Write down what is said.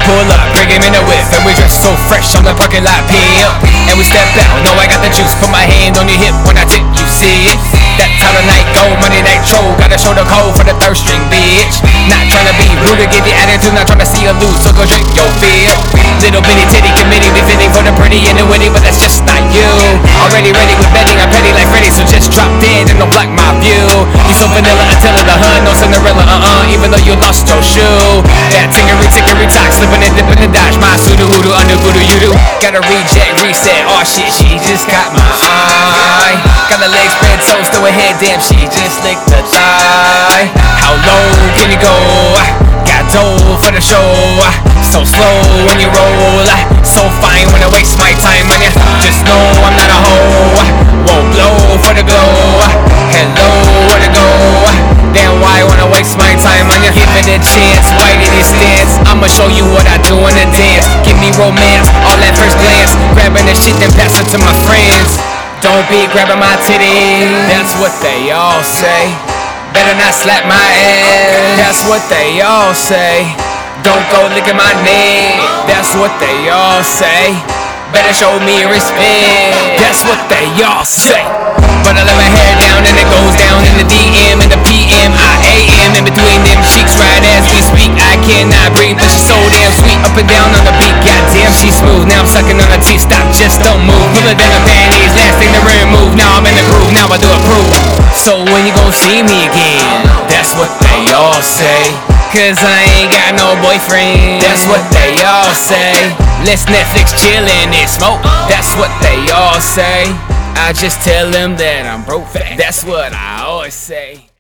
pull up, bring him in the whip, and we dress so fresh on the parking lot pimp. And we step out, know I got the juice, put my hand on your hip when I tip, you see it. That's how the night go, Monday night troll, gotta show the code for the third string, bitch. Not tryna be rude or give you attitude, not tryna see you lose, so go drink your fill. Little bitty titty committee, be fitting for the pretty and the witty, but that's just not you. Already ready with betting, I'm petty like Freddy, so just drop dead and don't block my view. You so vanilla until the hun, no Cinderella, even though you lost your shoe. That tickery talk, slipping and dipping and dodge, my sudo hoodoo, under voodoo you do. Gotta reject, reset, oh shit, she just got my eye. Got the legs spread, toes to her head, damn, she just licked the thigh. How low can you go? Got dough for the show. So slow when you roll, so fine when I waste my time on ya. Just know I'm not a hoe. Won't blow for the glow. Hello, where to go? Then why wanna waste my time on ya? Give it a chance, why did it stance? I'ma show you what I do in a dance. Give me romance, all at first glance. Grabbing the shit, then pass it to my friends. Don't be grabbing my titty, that's what they all say. Better not slap my ass, that's what they all say. Don't go licking my neck, that's what they all say. Better show me respect, that's what they all say. But I let my hair down and it goes down in the DM and the PM, I-A-M in between them cheeks right as we speak. I cannot breathe, but she's so damn sweet. Up and down on the beat, goddamn she's smooth. Now I'm sucking on her teeth, stop, just don't move. Pull it down her panties, last thing to remove. Now I'm in the groove, now I do approve. So when you gon' see me again? That's what they all say. Cause I ain't got no boyfriend, that's what they all say. Let's Netflix chillin' and smoke, that's what they all say. I just tell them that I'm broke, that's what I always say.